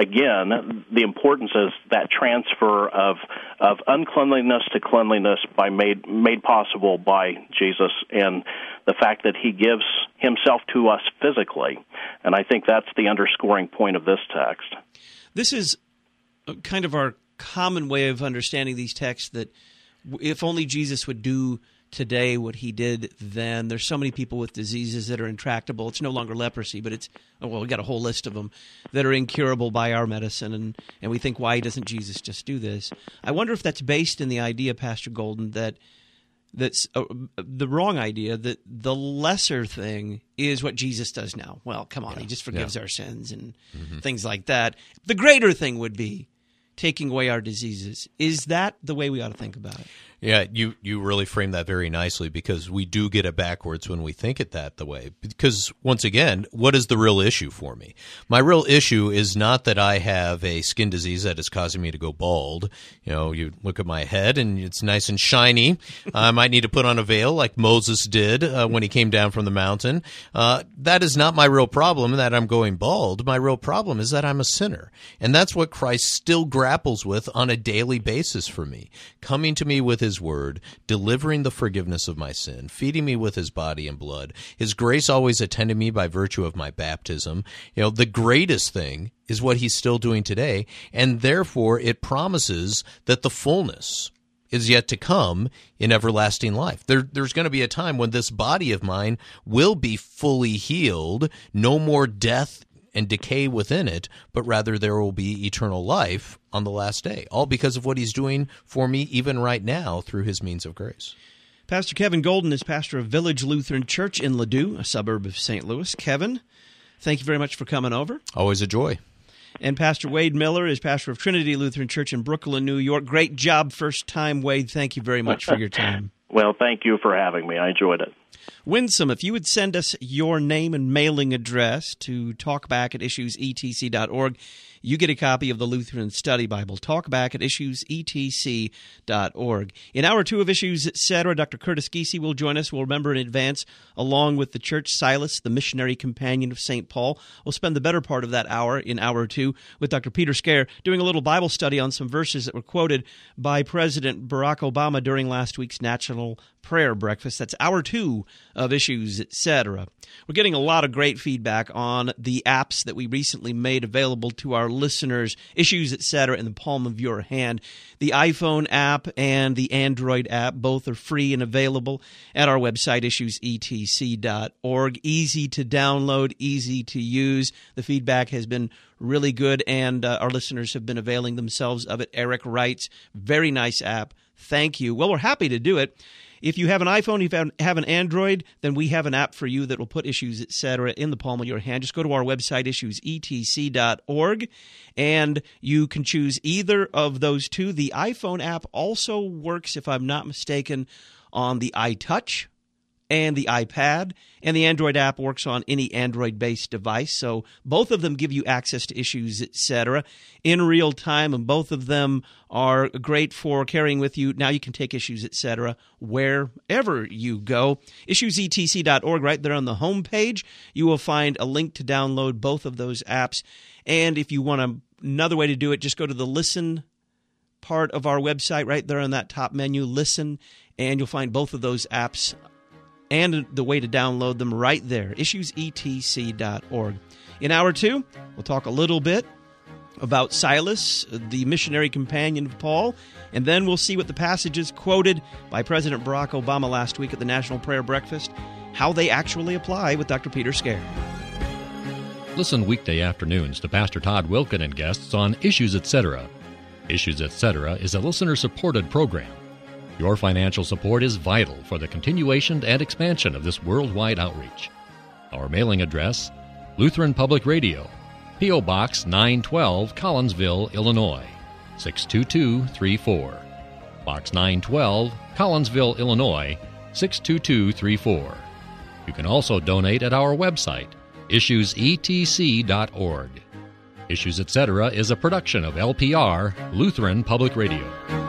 again, the importance is that transfer of of uncleanliness to cleanliness by made made possible by Jesus, and the fact that he gives himself to us physically. And I think that's the underscoring point of this text. This is kind of our common way of understanding these texts, that if only Jesus would do today what he did then. There's so many people with diseases that are intractable. It's no longer leprosy, but it's, well, we got a whole list of them that are incurable by our medicine, and, and we think, why doesn't Jesus just do this? I wonder if that's based in the idea, Pastor Golden, that that's uh, the wrong idea, that the lesser thing is what Jesus does now. Well, come on, yeah. he just forgives yeah. our sins and mm-hmm. things like that. The greater thing would be taking away our diseases. Is that the way we ought to think about it? Yeah, you, you really frame that very nicely, because we do get it backwards when we think it that the way. Because, once again, what is the real issue for me? My real issue is not that I have a skin disease that is causing me to go bald. You know, you look at my head and it's nice and shiny. I might need to put on a veil like Moses did uh, when he came down from the mountain. Uh, that is not my real problem, that I'm going bald. My real problem is that I'm a sinner. And that's what Christ still grapples with on a daily basis for me. Coming to me with his word, delivering the forgiveness of my sin, feeding me with his body and blood, his grace always attending me by virtue of my baptism. You know, the greatest thing is what he's still doing today, and therefore it promises that the fullness is yet to come in everlasting life. There, there's going to be a time when this body of mine will be fully healed, no more death and decay within it, but rather there will be eternal life on the last day, all because of what he's doing for me even right now through his means of grace. Pastor Kevin Golden is pastor of Village Lutheran Church in Ladue, a suburb of Saint Louis. Kevin, thank you very much for coming over. Always a joy. And Pastor Wade Miller is pastor of Trinity Lutheran Church in Brooklyn, New York. Great job first time, Wade. Thank you very much for your time. Well, thank you for having me. I enjoyed it. Winsome, if you would send us your name and mailing address to talkback at issues e t c dot org, you get a copy of the Lutheran Study Bible. Talkback at issues e t c dot org. In hour two of Issues, et cetera, Doctor Curtis Giese will join us. We'll remember in advance, along with the church, Silas, the missionary companion of Saint Paul. We'll spend the better part of that hour in hour two with Doctor Peter Scare doing a little Bible study on some verses that were quoted by President Barack Obama during last week's National Prayer Breakfast. That's hour two of Issues, et cetera. We're getting a lot of great feedback on the apps that we recently made available to our listeners, Issues, et cetera, in the palm of your hand. The iPhone app and the Android app, both are free and available at our website, issues e t c dot org. Easy to download, easy to use. The feedback has been really good, and uh, our listeners have been availing themselves of it. Eric writes, very nice app. Thank you. Well, we're happy to do it. If you have an iPhone, if you have an Android, then we have an app for you that will put Issues, et cetera, in the palm of your hand. Just go to our website, issues e t c dot org, and you can choose either of those two. The iPhone app also works, if I'm not mistaken, on the iTouch and the iPad, and the Android app works on any Android-based device. So both of them give you access to Issues, et cetera, in real time, and both of them are great for carrying with you. Now you can take Issues, et cetera, wherever you go. issues e t c dot org, right there on the home page, you will find a link to download both of those apps. And if you want a, another way to do it, just go to the Listen part of our website right there on that top menu, Listen, and you'll find both of those apps and the way to download them right there, issues e t c dot org. In hour two, we'll talk a little bit about Silas, the missionary companion of Paul, and then we'll see what the passages quoted by President Barack Obama last week at the National Prayer Breakfast, how they actually apply with Doctor Peter Scare. Listen weekday afternoons to Pastor Todd Wilken and guests on Issues, et cetera. Issues, et cetera is a listener-supported program. Your financial support is vital for the continuation and expansion of this worldwide outreach. Our mailing address, Lutheran Public Radio, P O. Box nine twelve, Collinsville, Illinois, six two two three four. Box nine twelve, Collinsville, Illinois, six two two three four. You can also donate at our website, issues e t c dot org. Issues Etc. is a production of L P R, Lutheran Public Radio.